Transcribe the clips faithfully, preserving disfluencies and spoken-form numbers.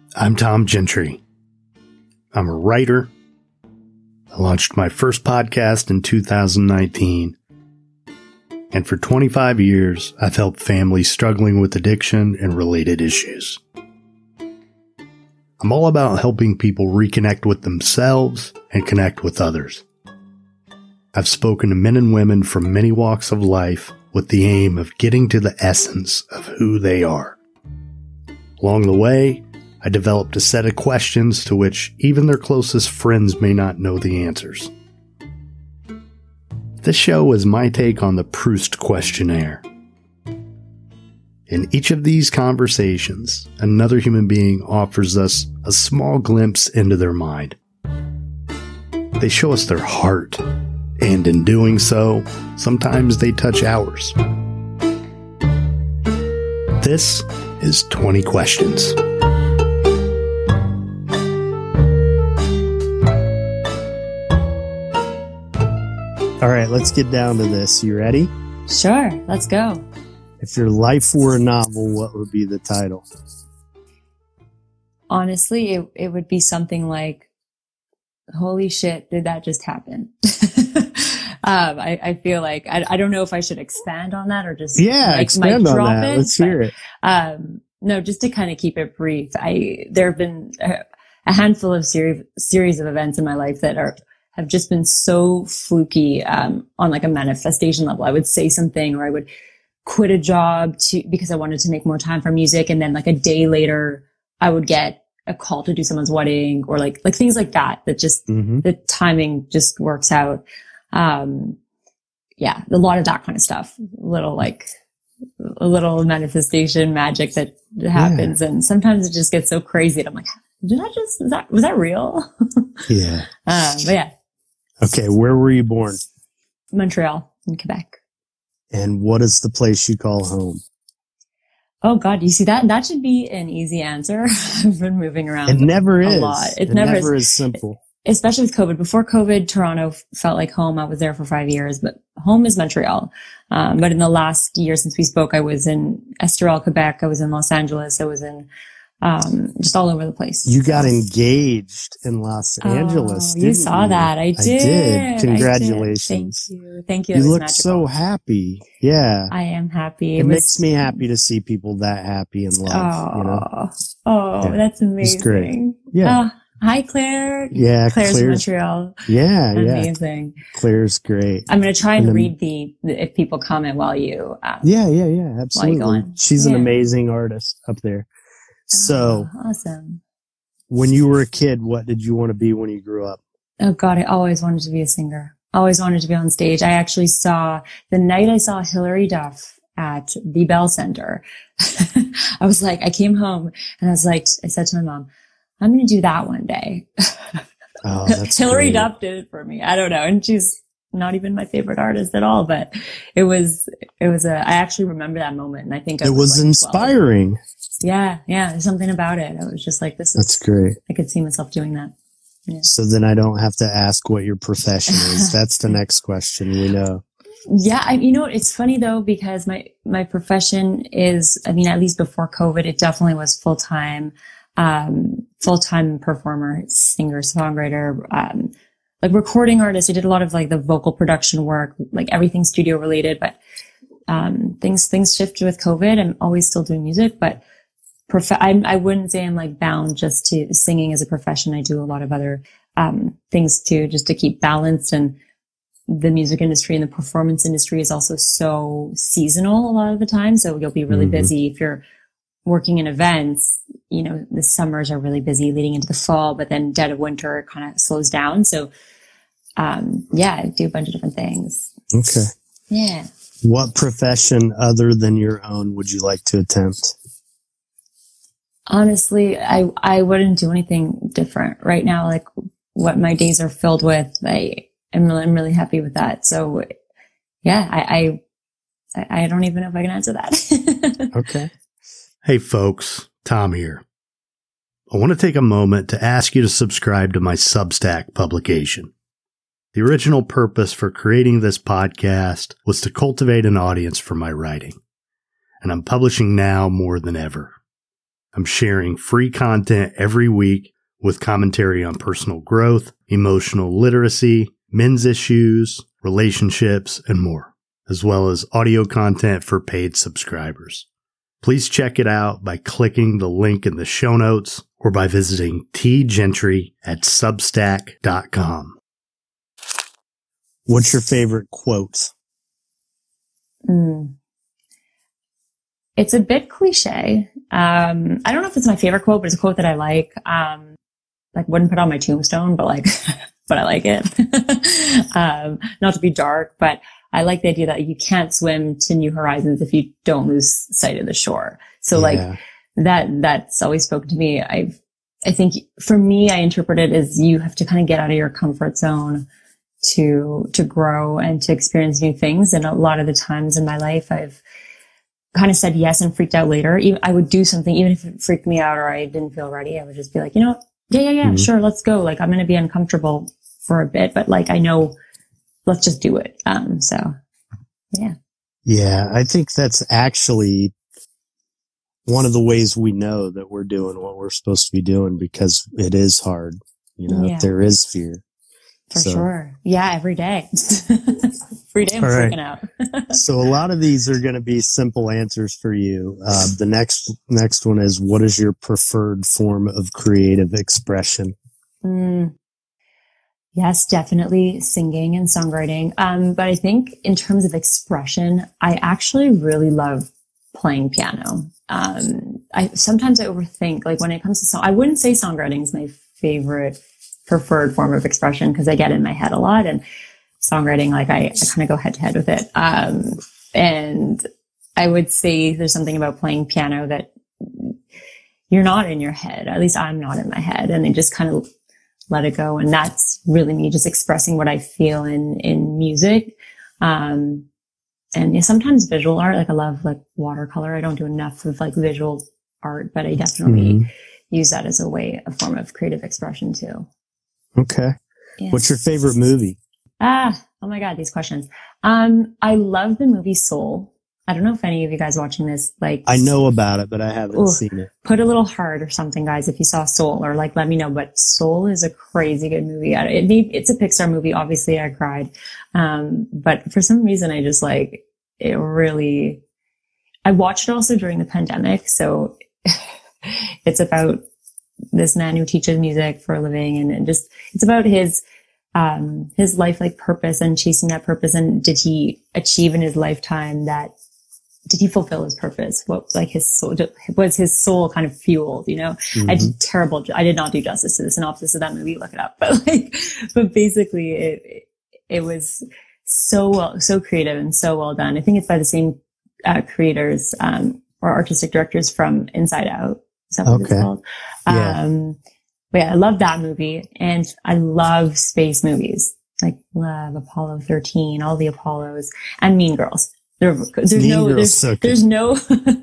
I'm Tom Gentry. I'm a writer. I launched my first podcast in two thousand nineteen. And for twenty-five years, I've helped families struggling with addiction and related issues. I'm all about helping people reconnect with themselves and connect with others. I've spoken to men and women from many walks of life with the aim of getting to the essence of who they are. Along the way, I developed a set of questions to which even their closest friends may not know the answers. This show is my take on the Proust questionnaire. In each of these conversations, another human being offers us a small glimpse into their mind. They show us their heart, and in doing so, sometimes they touch ours. This is twenty Questions. All right, let's get down to this. You ready? Sure, let's go. If your life were a novel, what would be the title? Honestly, it, it would be something like, holy shit, did that just happen? um, I, I feel like, I, I don't know if I should expand on that or just yeah, like, expand on drop that. It, Let's but, hear it. Um, no, just to kind of keep it brief. I, there have been a, a handful of series, series of events in my life that are, have just been so fluky, um, on like a manifestation level. I would say something or I would quit a job to, because I wanted to make more time for music. And then like a day later, I would get a call to do someone's wedding or like, like things like that, that just, mm-hmm. the timing just works out. Um, yeah, a lot of that kind of stuff, little like a little manifestation magic that happens. Yeah. And sometimes it just gets so crazy. And I'm like, did I just, is that, was that real? Yeah. Um, but yeah. Okay. Where were you born? Montreal in Quebec. And what is the place you call home? Oh God, you see that? That should be an easy answer. I've been moving around. It never a is. lot. It, it never, never is. is simple. Especially with COVID. Before COVID, Toronto felt like home. I was there for five years, but home is Montreal. Um, but in the last year since we spoke, I was in Estoril, Quebec. I was in Los Angeles. I was in, um, just all over the place. You got engaged in Los Angeles. Oh, you saw you? that. I did. I did. Congratulations. I did. Thank you. Thank you. You look so happy. Yeah. I am happy. It, it makes was, me happy to see people that happy in love. Oh, you know? oh yeah. That's amazing. It's great. Yeah. Oh, hi, Claire. Yeah. Claire's, Claire's Montreal. Yeah. Amazing. Yeah. Claire's great. I'm going to try and, and then, read the, the, if people comment while you, um, yeah, yeah, yeah. Absolutely. While you go on. She's yeah. an amazing artist up there. So, oh, awesome. When you were a kid, what did you want to be when you grew up? Oh God, I always wanted to be a singer. Always wanted to be on stage. I actually saw, the night I saw Hilary Duff at the Bell Center, I was like, I came home and I was like, I said to my mom, I'm going to do that one day. Oh, that's Hilary great. Duff did it for me. I don't know. And she's not even my favorite artist at all, but it was, it was a, I actually remember that moment. And I think I it was, was like inspiring. twelve. Yeah. Yeah. There's something about it. I was just like, this is, that's great. I could see myself doing that. Yeah. So then I don't have to ask what your profession is. That's the next question. We know. Yeah. I, you know, it's funny though, because my, my profession is, I mean, at least before COVID, it definitely was full time, um, full time performer, singer, songwriter, um, like recording artist. I did a lot of like the vocal production work, like everything studio related, but, um, things, things shifted with COVID. I'm always still doing music, but prof- I, I wouldn't say I'm like bound just to singing as a profession. I do a lot of other, um, things too, just to keep balanced. And the music industry and the performance industry is also so seasonal a lot of the time. So you'll be really mm-hmm. busy if you're working in events. You know, the summers are really busy leading into the fall, but then dead of winter it kind of slows down. So, um, yeah, I do a bunch of different things. Okay. Yeah. What profession other than your own would you like to attempt? Honestly, I, I wouldn't do anything different right now. Like what my days are filled with, I am really, I'm really happy with that. So yeah, I, I, I don't even know if I can answer that. Okay. Hey folks, Tom here. I want to take a moment to ask you to subscribe to my Substack publication. The original purpose for creating this podcast was to cultivate an audience for my writing, and I'm publishing now more than ever. I'm sharing free content every week with commentary on personal growth, emotional literacy, men's issues, relationships, and more, as well as audio content for paid subscribers. Please check it out by clicking the link in the show notes or by visiting tgentry at substack dot com. What's your favorite quote? Mm. It's a bit cliche. Um, I don't know if it's my favorite quote, but it's a quote that I like. Um, like wouldn't put on my tombstone, but like, but I like it. um, not to be dark, but I like the idea that you can't swim to new horizons if you don't lose sight of the shore. So yeah. like that, that's always spoken to me. I've, I think for me, I interpret it as you have to kind of get out of your comfort zone to, to grow and to experience new things. And a lot of the times in my life, I've kind of said yes and freaked out later. Even, I would do something, even if it freaked me out or I didn't feel ready, I would just be like, you know, yeah, yeah, yeah, mm-hmm. sure. Let's go. Like I'm going to be uncomfortable for a bit, but like, I know, let's just do it. Um, so yeah. Yeah. I think that's actually one of the ways we know that we're doing what we're supposed to be doing, because it is hard. You know, yeah. there is fear. For so. sure. Yeah. Every day. Every day I'm All freaking right. out. So a lot of these are going to be simple answers for you. Uh, the next, next one is, what is your preferred form of creative expression? Mm. Yes, definitely singing and songwriting. Um, but I think in terms of expression, I actually really love playing piano. Um, I sometimes I overthink, like when it comes to song, I wouldn't say songwriting is my favorite preferred form of expression because I get in my head a lot, and songwriting, like I, I kind of go head to head with it. Um, and I would say there's something about playing piano that you're not in your head. At least I'm not in my head, and they just kind of let it go. And that's really me just expressing what I feel in, in music. Um, and yeah, sometimes visual art, like I love like watercolor. I don't do enough of like visual art, but I definitely mm-hmm. use that as a way, a form of creative expression too. Okay. Yes. What's your favorite movie? Ah, oh my God, these questions. Um, I love the movie Soul. I don't know if any of you guys watching this, like, I know about it, but I haven't ooh, seen it. Put a little heart or something, guys, if you saw Soul, or like, let me know. But Soul is a crazy good movie. It need, it's a Pixar movie. Obviously I cried. Um, but for some reason I just like, it really, I watched it also during the pandemic. So it's about this man who teaches music for a living, and, and just, it's about his, um, his life, like purpose and chasing that purpose. And did he achieve in his lifetime that, did he fulfill his purpose? What, like his soul, was his soul kind of fueled, you know? Mm-hmm. I did terrible, I did not do justice to the synopsis of that movie, look it up, but like, but basically it, it, it was so well, so creative and so well done. I think it's by the same, uh, creators, um, or artistic directors from Inside Out. Is that what okay. it's called? Yeah. Um, but yeah, I love that movie, and I love space movies. Like love Apollo thirteen, all the Apollos, and Mean Girls. There, there's mean no, Girls, there's, so there's no,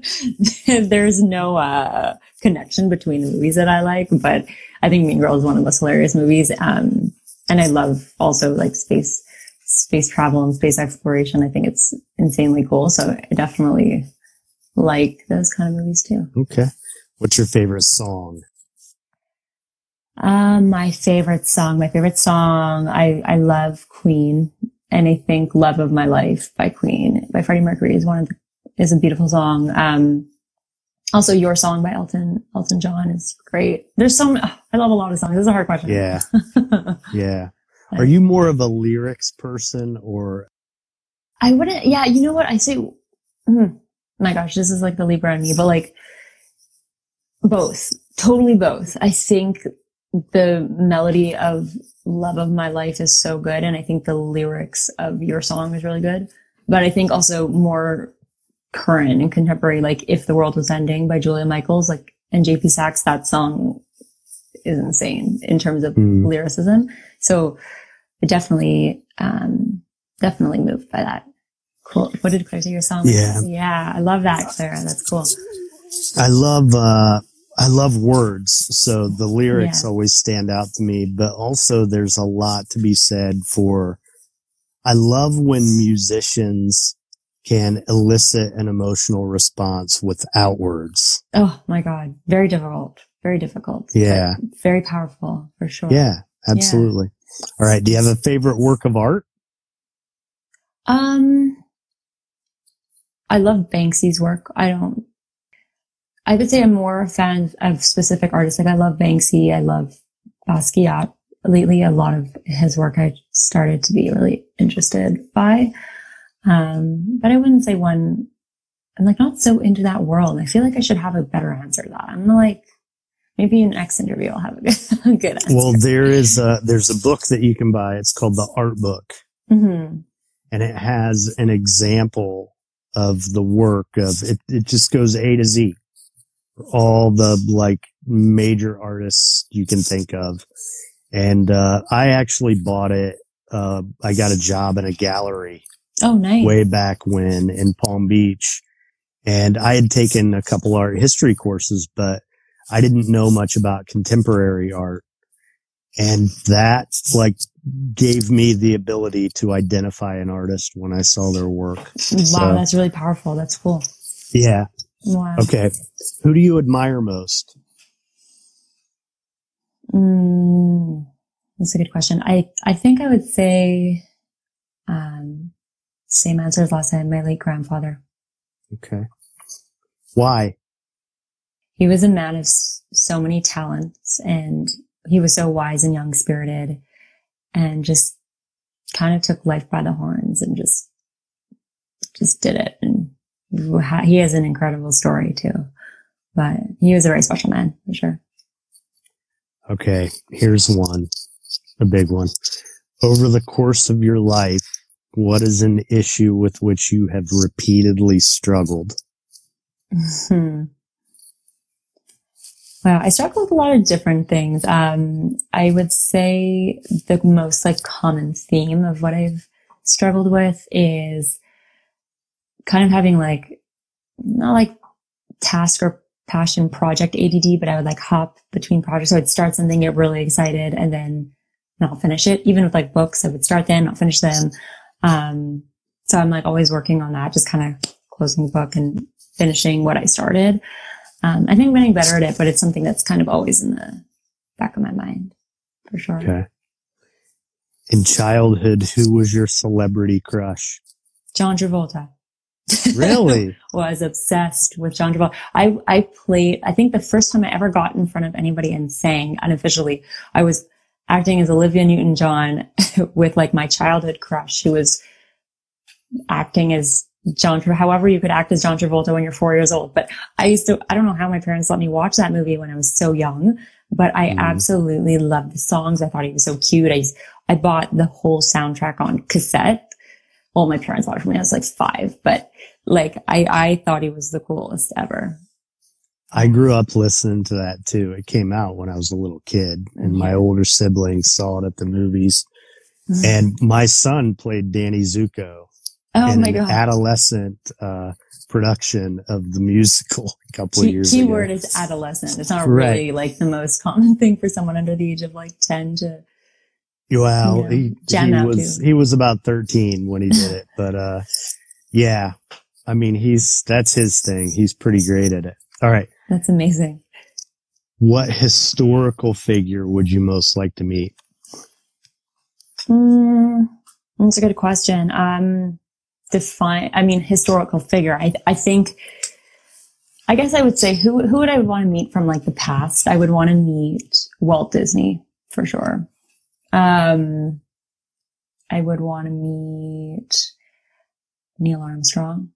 there's no, uh, connection between the movies that I like, but I think Mean Girls is one of the most hilarious movies. Um, and I love also like space, space travel and space exploration. I think it's insanely cool. So I definitely like those kind of movies too. Okay. What's your favorite song? Um, my favorite song, my favorite song, I, I love Queen. And I think Love of My Life by Queen, by Freddie Mercury is one of the, is a beautiful song. Um, also Your Song by Elton, Elton John is great. There's some, oh, I love a lot of songs. This is a hard question. Yeah. Yeah. Are you more of a lyrics person or? I wouldn't, yeah, you know what I say? Mm, my gosh, this is like the Libra in me, but like both, totally both. I think the melody of Love of My Life is so good, and I think the lyrics of Your Song is really good. But I think also more current and contemporary, like If the World Was Ending by Julia Michaels, like, and J P Sachs, that song is insane in terms of mm. lyricism. So I definitely, um, definitely moved by that. Cool. What did Claire say your song? Yeah. Yeah. I love that, Claire. That's cool. I love, uh, I love words. So the lyrics yeah. always stand out to me, but also there's a lot to be said for, I love when musicians can elicit an emotional response without words. Oh my God. Very difficult. Very difficult. Yeah. Very powerful for sure. Yeah, absolutely. Yeah. All right. Do you have a favorite work of art? Um, I love Banksy's work. I don't, I would say I'm more a fan of specific artists. Like I love Banksy. I love Basquiat. Lately, a lot of his work I started to be really interested by. Um, but I wouldn't say one, I'm like not so into that world. I feel like I should have a better answer to that. I'm like, maybe in the next interview I'll have a good, a good answer. Well, there is a, there's a book that you can buy. It's called The Art Book. Mm-hmm. And it has an example of the work of it. It just goes A to Z. All the like major artists you can think of. And, uh, I actually bought it. Uh, I got a job in a gallery. Oh, nice. Way back when in Palm Beach. And I had taken a couple art history courses, but I didn't know much about contemporary art. And that like gave me the ability to identify an artist when I saw their work. Wow. So, that's really powerful. That's cool. Yeah. Wow. Okay. Who do you admire most? Mm, that's a good question. I, I think I would say, um, same answer as last time, my late grandfather. Okay. Why? He was a man of so many talents, and he was so wise and young spirited, and just kind of took life by the horns and just, just did it. And he has an incredible story too, but he was a very special man for sure. Okay. Here's one, a big one. Over the course of your life, what is an issue with which you have repeatedly struggled? Hmm. Wow, I struggle with a lot of different things. Um, I would say the most like common theme of what I've struggled with is kind of having like, not like task or passion project A D D, but I would like hop between projects. So I'd start something, get really excited, and then not finish it. Even with like books, I would start them, not finish them. Um, so I'm like always working on that, just kind of closing the book and finishing what I started. Um, I think I'm getting better at it, but it's something that's kind of always in the back of my mind for sure. Okay. In childhood, who was your celebrity crush? John Travolta. Really? Was obsessed with John Travolta. I, I played, I think the first time I ever got in front of anybody and sang unofficially, I was acting as Olivia Newton-John with like my childhood crush who was acting as John, however you could act as John Travolta when you're four years old. But I used to, I don't know how my parents let me watch that movie when I was so young, but I mm. absolutely loved the songs. I thought he was so cute. I, I bought the whole soundtrack on cassette. Well, my parents bought it for me. I was like five, but like, I, I thought he was the coolest ever. I grew up listening to that too. It came out when I was a little kid and my older siblings saw it at the movies. Mm. And my son played Danny Zuko. Oh in my an God. adolescent uh, production of the musical a couple Key, of years key ago. Keyword is adolescent. It's not right. really like the most common thing for someone under the age of like ten to. Well, you know, he, jam he out was to. he was about thirteen when he did it, but uh, yeah, I mean he's that's his thing. He's pretty great at it. All right, that's amazing. What historical figure would you most like to meet? Mm, that's a good question. Um. Define, I mean, historical figure. I, I think, I guess I would say who, who would I want to meet from like the past? I would want to meet Walt Disney for sure. Um, I would want to meet Neil Armstrong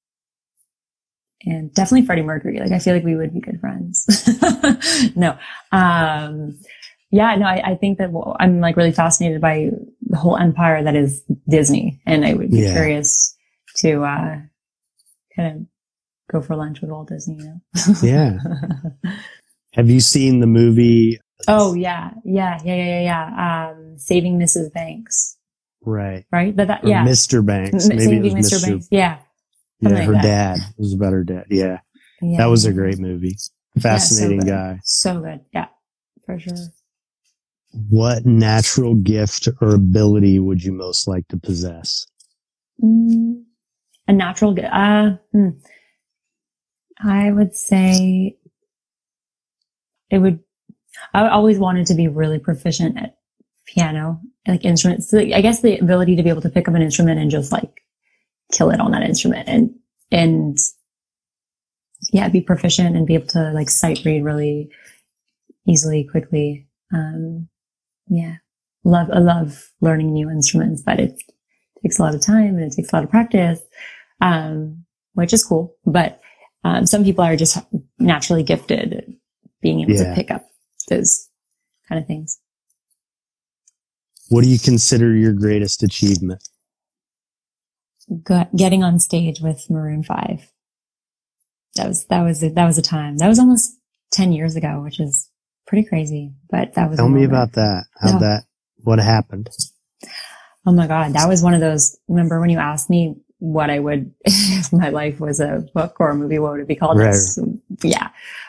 and definitely Freddie Mercury. Like, I feel like we would be good friends. no. Um, yeah, no, I, I think that well, I'm like really fascinated by the whole empire that is Disney. And I would be yeah. curious to, uh, kind of go for lunch with Walt Disney, you know? Yeah. Have you seen the movie? Oh yeah. Yeah. Yeah. Yeah. Yeah. yeah. Um, Saving Missus Banks. Right. Right. But that, or yeah. Mister Banks. M- Maybe Saving it was Mister Mister Banks. Yeah. Yeah. Like her that. dad. It was about her dad. Yeah. yeah that was yeah. a great movie. Fascinating yeah, so guy. So good. Yeah. For sure. What natural gift or ability would you most like to possess? Mm, a natural, uh, hmm, I would say it would, I always wanted to be really proficient at piano, like instruments. So I guess the ability to be able to pick up an instrument and just like kill it on that instrument and, and yeah, be proficient and be able to like sight read really easily, quickly. Um, yeah, love, I love learning new instruments, but it takes a lot of time and it takes a lot of practice, um, which is cool. But, um, some people are just naturally gifted at being able yeah. to pick up those kind of things. What do you consider your greatest achievement? Got, getting on stage with Maroon five. That was, that was, a, that was a time. That was almost ten years ago, which is pretty crazy, but that was. Tell me about that. How no. that, what happened? Oh my God. That was one of those, remember when you asked me what I would, if my life was a book or a movie, what would it be called? Right. Yeah.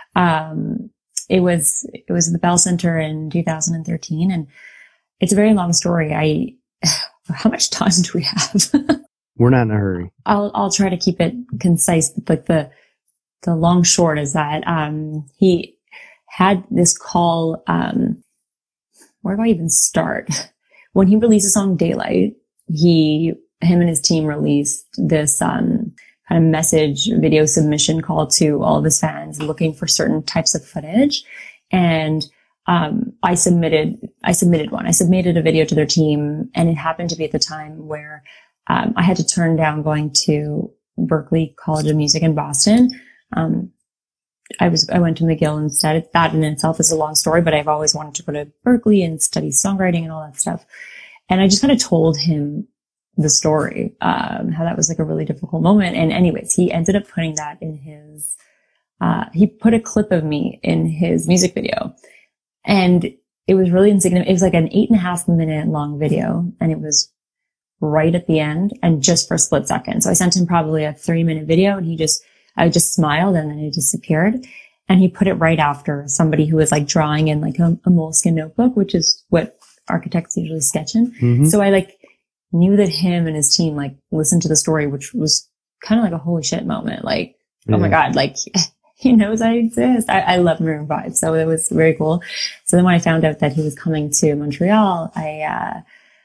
Um, it was, it was the Bell Center in two thousand thirteen, and it's a very long story. I, how much time do we have? We're not in a hurry. I'll, I'll try to keep it concise, but like the, the long short is that, um, he had this call, um, where do I even start? When he released the song Daylight, he, him and his team released this, um, kind of message video submission call to all of his fans looking for certain types of footage. And, um, I submitted, I submitted one. I submitted a video to their team, and it happened to be at the time where, um, I had to turn down going to Berklee College of Music in Boston. Um, I was, I went to McGill instead. That in itself is a long story, but I've always wanted to go to Berklee and study songwriting and all that stuff. And I just kind of told him the story, um, how that was like a really difficult moment. And anyways, he ended up putting that in his, uh, he put a clip of me in his music video, and it was really insignificant. It was like an eight and a half minute long video, and it was right at the end and just for a split second. So I sent him probably a three minute video, and he just, I just smiled, and then it disappeared. And he put it right after somebody who was like drawing in like a, a moleskin notebook, which is what architects usually sketch in. Mm-hmm. So I like knew that him and his team like listened to the story, which was kind of like a holy shit moment. Like, yeah. Oh my God, like he knows I exist. I, I love Maroon five. So it was very cool. So then when I found out that he was coming to Montreal, I, uh,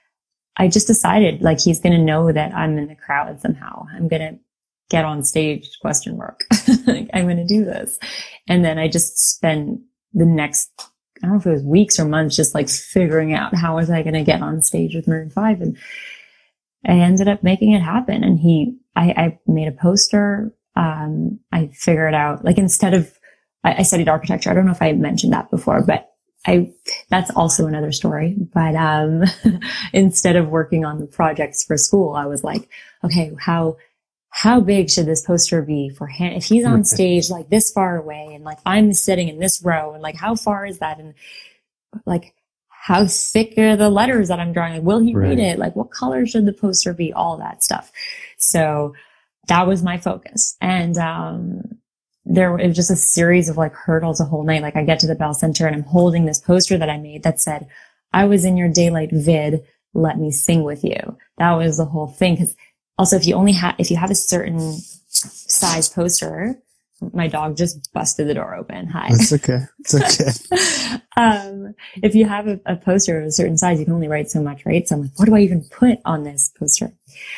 I just decided like he's going to know that I'm in the crowd somehow. I'm going to get on stage, question mark. Like, I'm going to do this. And then I just spent the next, I don't know if it was weeks or months, just like figuring out how was I going to get on stage with Maroon five. And I ended up making it happen. And he, I, I made a poster. Um, I figured out, like, instead of, I, I studied architecture. I don't know if I mentioned that before, but I, that's also another story. But, um, instead of working on the projects for school, I was like, okay, how, how big should this poster be for him? If he's on stage like this far away, and like I'm sitting in this row, and like how far is that? And like how thick are the letters that I'm drawing? Like, will he right. read it? Like, what color should the poster be? All that stuff. So that was my focus. And, um, there it was just a series of like hurdles the whole night. Like I get to the Bell Center, and I'm holding this poster that I made that said, I was in your Daylight vid. Let me sing with you. That was the whole thing. Cause also, if you only have, if you have a certain size poster, my dog just busted the door open. Hi. It's okay. It's okay. um, if you have a, a poster of a certain size, you can only write so much, right? So I'm like, what do I even put on this poster?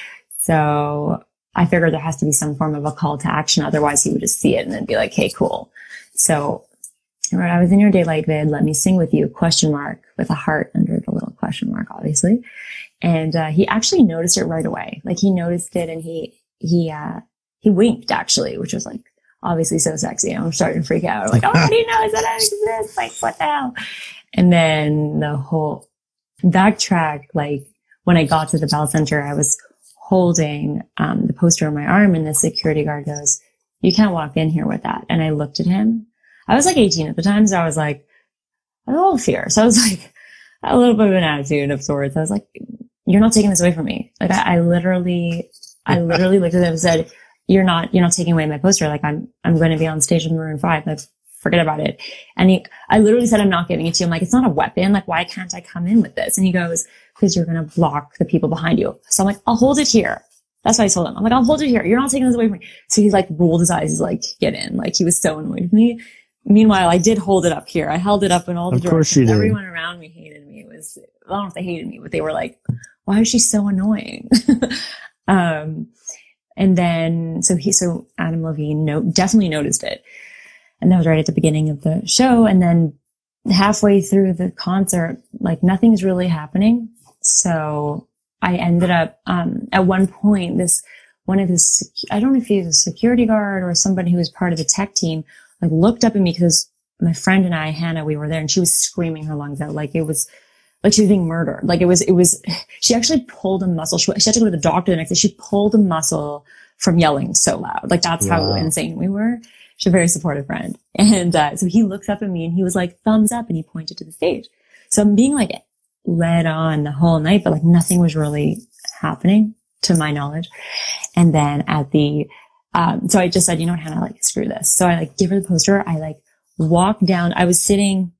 So I figured there has to be some form of a call to action. Otherwise, he would just see it and then be like, hey, cool. So I wrote, I was in your Daylight vid. Let me sing with you, question mark, with a heart under the little question mark, obviously. And, uh, he actually noticed it right away. Like he noticed it, and he, he, uh, he winked actually, which was like obviously so sexy. I'm starting to freak out. I'm like, oh, he knows that I exist. Like, what the hell? And then the whole backtrack, like when I got to the Bell Center, I was holding, um, the poster on my arm, and the security guard goes, you can't walk in here with that. And I looked at him. I was like eighteen at the time. So I was like, I was a little fierce. I was like a little bit of an attitude of sorts. I was like, you're not taking this away from me. Like I, I literally, I literally looked at him and said, you're not, you're not taking away my poster. Like I'm, I'm going to be on stage with Maroon five. Like forget about it. And he, I literally said, I'm not giving it to you. I'm like, it's not a weapon. Like, why can't I come in with this? And he goes, because you're going to block the people behind you. So I'm like, I'll hold it here. That's why I told him, I'm like, I'll hold it here. You're not taking this away from me. So he like rolled his eyes. He's like, get in. Like he was so annoyed with me. Meanwhile, I did hold it up here. I held it up in all the of course directions. you did. Everyone around me hated me. It was, I don't know if they hated me, but they were like, why is she so annoying? um, and then, so he, so Adam Levine no, definitely noticed it. And that was right at the beginning of the show. And then halfway through the concert, like nothing's really happening. So I ended up, um, at one point, this, one of his, I don't know if he was a security guard or somebody who was part of the tech team, like looked up at me because my friend and I, Hannah, we were there and she was screaming her lungs out. Like it was, like she was being murdered. Like it was, it was, she actually pulled a muscle. She, she had to go to the doctor the next day. She pulled a muscle from yelling so loud. Like that's wow. how insane we were. She's a very supportive friend. And, uh, so he looks up at me and he was like, thumbs up, and he pointed to the stage. So I'm being like led on the whole night, but like nothing was really happening to my knowledge. And then at the, um, so I just said, you know what, Hannah, like screw this. So I like give her the poster. I like walk down. I was sitting,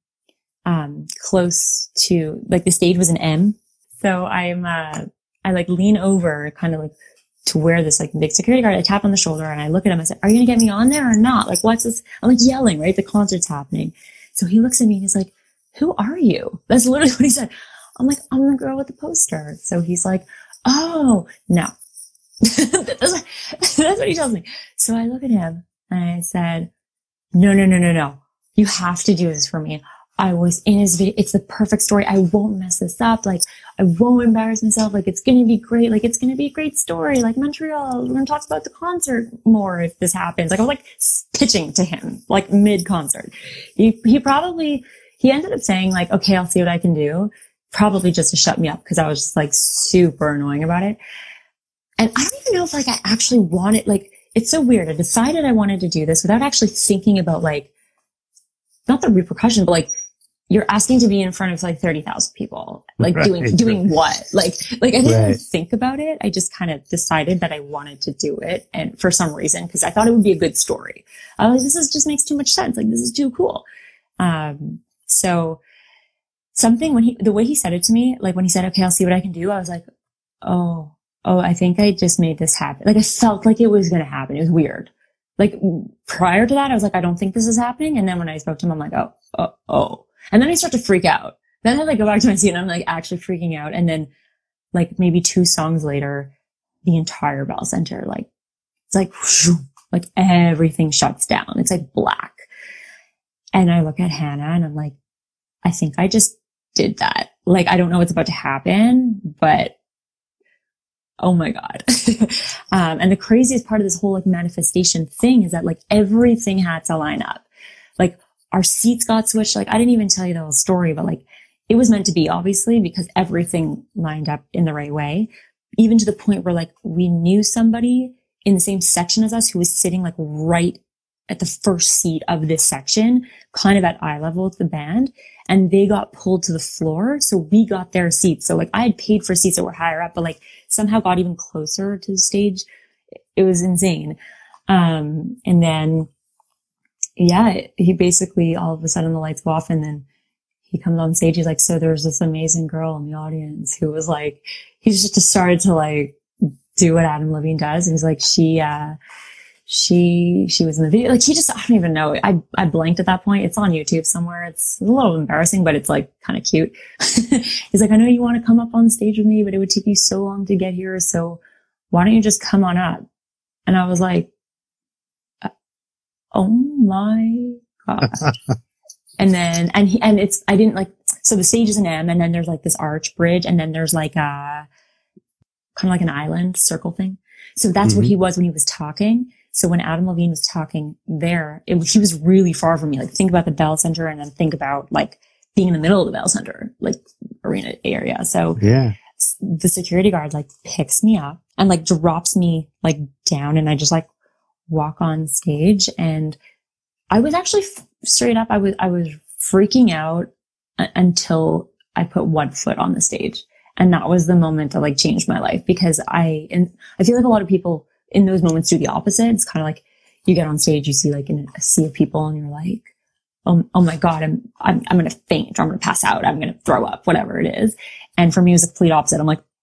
um, close to, like the stage was an M. So I'm, uh, I like lean over kind of like to where this like big security guard, I tap on the shoulder and I look at him. I said, are you going to get me on there or not? Like, what's this? I'm like yelling, right? The concert's happening. So he looks at me and he's like, who are you? That's literally what he said. I'm like, I'm the girl with the poster. So he's like, oh, no. that's, what, that's what he tells me. So I look at him and I said, no, no, no, no, no. You have to do this for me. I was in his video. It's the perfect story. I won't mess this up. Like, I won't embarrass myself. Like, it's going to be great. Like, it's going to be a great story. Like, Montreal, we're going to talk about the concert more if this happens. Like, I was like pitching to him, like mid-concert. He, he probably, he ended up saying like, okay, I'll see what I can do. Probably just to shut me up because I was just like super annoying about it. And I don't even know if like I actually wanted, like, it's so weird. I decided I wanted to do this without actually thinking about like, not the repercussion, but like, you're asking to be in front of like thirty thousand people, like right. doing, doing what? Like, like I didn't right. even think about it. I just kind of decided that I wanted to do it. And for some reason, cause I thought it would be a good story. I was like, this is just makes too much sense. Like, this is too cool. Um, so something when he, the way he said it to me, like when he said, okay, I'll see what I can do. I was like, oh, oh, I think I just made this happen. Like I felt like it was going to happen. It was weird. Like prior to that, I was like, I don't think this is happening. And then when I spoke to him, I'm like, oh, oh, oh. And then I start to freak out. Then I like go back to my seat and I'm like actually freaking out. And then like maybe two songs later, the entire Bell Center, like, it's like, whoosh, like everything shuts down. It's like black. And I look at Hannah and I'm like, I think I just did that. Like, I don't know what's about to happen, but oh my God. um, and the craziest part of this whole like manifestation thing is that like everything had to line up. Like our seats got switched. Like I didn't even tell you the whole story, but like it was meant to be obviously because everything lined up in the right way, even to the point where like we knew somebody in the same section as us who was sitting like right at the first seat of this section, kind of at eye level with the band. And they got pulled to the floor. So we got their seats. So like I had paid for seats that were higher up, but like somehow got even closer to the stage. It was insane. Um, and then, yeah, he basically all of a sudden the lights go off and then he comes on stage. He's like, so there's this amazing girl in the audience who was like, he's just started to like do what Adam Levine does. And he's like, she, uh, She, she was in the video. Like, he just, I don't even know. I, I blanked at that point. It's on YouTube somewhere. It's a little embarrassing, but it's like kind of cute. He's like, I know you want to come up on stage with me, but it would take you so long to get here. So why don't you just come on up? And I was like, oh my God. And then, and he, and it's, I didn't like, so the stage is an M and then there's like this arch bridge and then there's like a, kind of like an island circle thing. So that's mm-hmm. what he was when he was talking. So when Adam Levine was talking there, it, he was really far from me. Like think about the Bell Center and then think about like being in the middle of the Bell Center, like arena area. So yeah, the security guard like picks me up and like drops me like down and I just like walk on stage. And I was actually f- straight up. I was, I was freaking out a- until I put one foot on the stage. And that was the moment that like changed my life because I, and I feel like a lot of people in those moments do the opposite. It's kind of like you get on stage, you see like in a sea of people and you're like, oh, oh my God, I'm, I'm, I'm going to faint or I'm going to pass out. I'm going to throw up, whatever it is. And for me, it was the complete opposite. I'm like,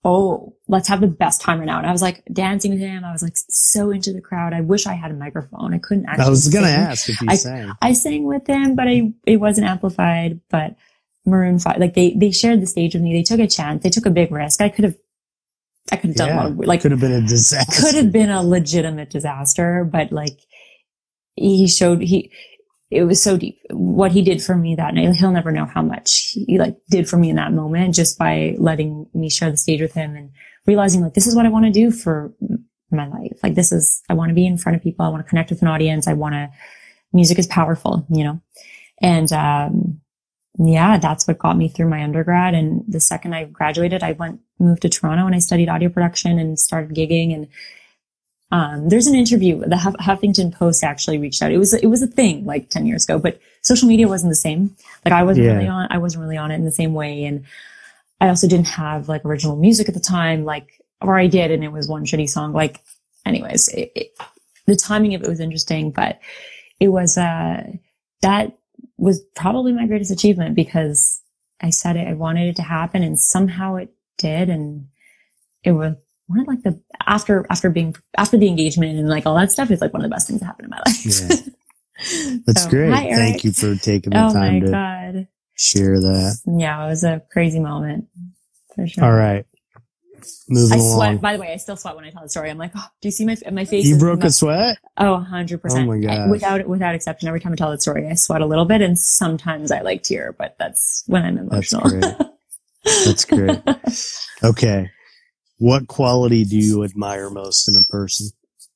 oh, let's have the best time right now. And I was like dancing with him. I was like so into the crowd. I wish I had a microphone. I couldn't actually I was going to sing. ask if you I, sang. I sang with him, but I, it wasn't amplified. But Maroon five, like they, they shared the stage with me. They took a chance. They took a big risk. I could have, I could have done Yeah, a lot of, like, could have been a disaster. Could have been a legitimate disaster, but like he showed, he, it was so deep. What he did for me that night, he'll never know how much he like did for me in that moment, just by letting me share the stage with him and realizing like, this is what I want to do for my life. Like this is, I want to be in front of people. I want to connect with an audience. I want to, music is powerful, you know? And, um, yeah, that's what got me through my undergrad. And the second I graduated, I went, moved to Toronto and I studied audio production and started gigging. And Um, there's an interview, the Huff- Huffington Post actually reached out. It was, it was a thing like ten years ago, but social media wasn't the same. Like I wasn't Yeah. really on, I wasn't really on it in the same way. And I also didn't have like original music at the time, like, or I did, and it was one shitty song. Like, anyways, it, it, the timing of it was interesting, but it was, uh, that was probably my greatest achievement because I said it, I wanted it to happen and somehow it did. And it was, one of like the, after, after being, after the engagement and like all that stuff is like one of the best things that happened in my life. Yeah. That's So, great. hi, Eric. Thank you for taking the Oh time my to God. share that. Yeah, it was a crazy moment for sure. All right. Moving I along. sweat, by the way, I still sweat when I tell the story. I'm like, oh, do you see my, my face? You is broke my, a sweat? Oh, one hundred percent. Oh my gosh. Without, without exception. Every time I tell that story, I sweat a little bit and sometimes I like tear, but that's when I'm emotional. That's great. That's great. Okay. What quality do you admire most in a person?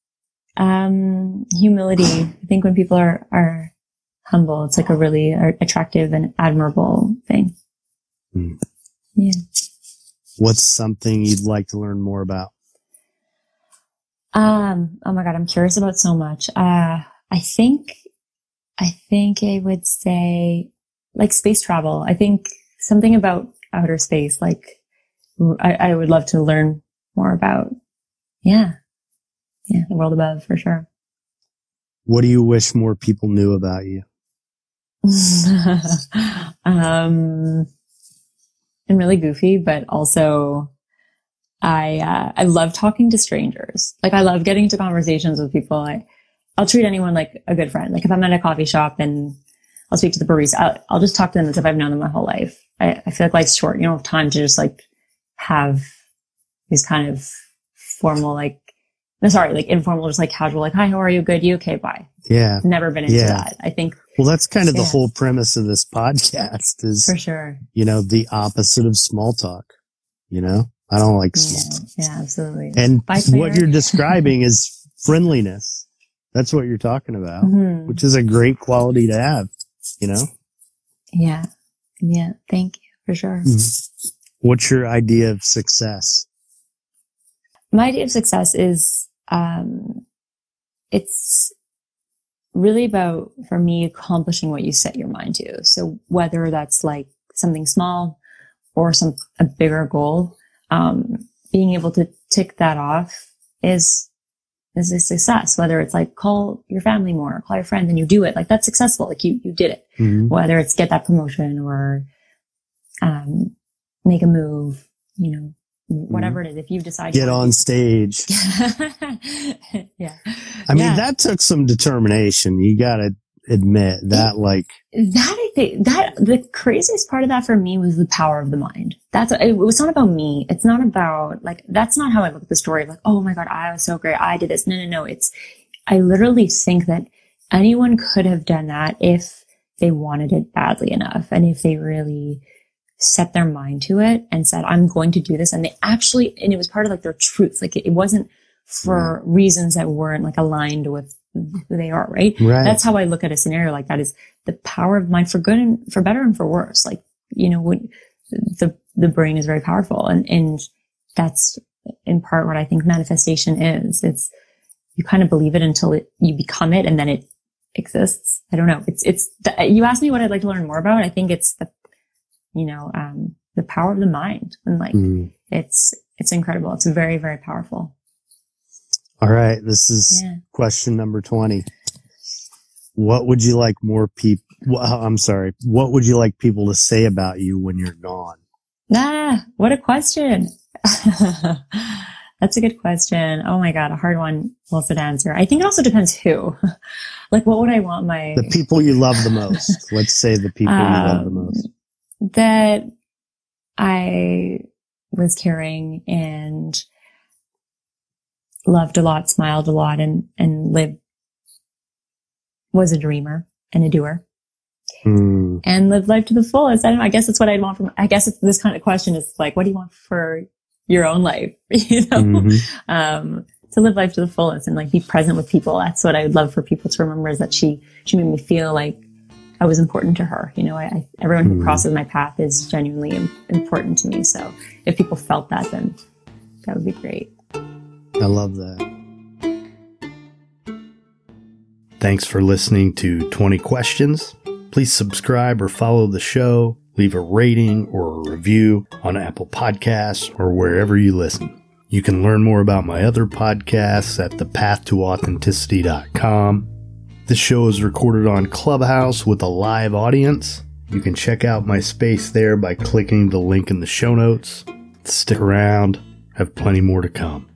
Um, humility. I think when people are, are humble, it's like a really attractive and admirable thing. Hmm. Yeah. What's something you'd like to learn more about? Um, oh my God, I'm curious about so much. Uh, I think, I think I would say like space travel. I think something about outer space, like I, I would love to learn more about. Yeah. Yeah. The world above for sure. What do you wish more people knew about you? um, I'm really goofy, but also I, uh, I love talking to strangers. Like I love getting into conversations with people. I, I'll treat anyone like a good friend. Like if I'm at a coffee shop and I'll speak to the barista, I'll, I'll just talk to them as if I've known them my whole life. I, I feel like life's short. You don't have time to just like have these kind of formal, like, no, sorry, like informal, just like casual, like, hi, how are you? Good. You okay? Bye. Yeah. Never been into Yeah. that. I think. Well, that's kind of the Yeah. whole premise of this podcast is, For sure. you know, the opposite of small talk. You know, I don't like small Yeah, talk. yeah, absolutely. And Bye, what Claire. you're describing is friendliness. That's what you're talking about, Mhm. which is a great quality to have, you know? Yeah. Yeah. Thank you for sure. What's your idea of success? My idea of success is, um, it's really about, for me, accomplishing what you set your mind to. So whether that's like something small or some, a bigger goal, um, being able to tick that off is, is a success. Whether it's like call your family more, call your friends and you do it, like that's successful. Like you, you did it. Mm-hmm. Whether it's get that promotion or, um, make a move, you know, whatever it is. If you've decided Get on stage. yeah. I mean, Yeah. that took some determination. You gotta admit that, like, That I think that the craziest part of that for me was the power of the mind. That's, it was not about me. It's not about like, that's not how I look at the story. Like, oh my God, I was so great. I did this. No, no, no. It's, I literally think that anyone could have done that if they wanted it badly enough. And if they really set their mind to it and said, I'm going to do this. And they actually, and it was part of like their truth. Like it, it wasn't for Right. reasons that weren't like aligned with who they are. Right. right. That's how I look at a scenario like that, is the power of mind for good and for better and for worse. Like, you know, when the, the brain is very powerful, and, and that's in part what I think manifestation is. It's, you kind of believe it until it, you become it, and then it exists. I don't know. It's, it's, the, you asked me what I'd like to learn more about. I think it's the, you know, um, the power of the mind, and like, Mm. it's, it's incredible. It's very, very powerful. All right. This is Yeah. question number twenty. What would you like more people, well, I'm sorry. What would you like people to say about you when you're gone? Ah, what a question. That's a good question. Oh my God, a hard one also to answer. I think it also depends who. Like, what would I want my... The people you love the most. Let's say the people um, you love the most. That I was caring and loved a lot, smiled a lot, and, and lived, was a dreamer and a doer. Mm. And lived life to the fullest. I don't know. I guess that's what I'd want from, I guess it's, this kind of question is like, what do you want for your own life? You know, mm-hmm. um, to live life to the fullest and like be present with people. That's what I would love for people to remember, is that she, she made me feel like I was important to her. You know, I, I everyone who mm. crosses my path is genuinely im- important to me. So if people felt that, then that would be great. I love that. Thanks for listening to twenty Questions. Please subscribe or follow the show, leave a rating or a review on Apple Podcasts or wherever you listen. You can learn more about my other podcasts at the path to authenticity dot com. This show is recorded on Clubhouse with a live audience. You can check out my space there by clicking the link in the show notes. Stick around, I have plenty more to come.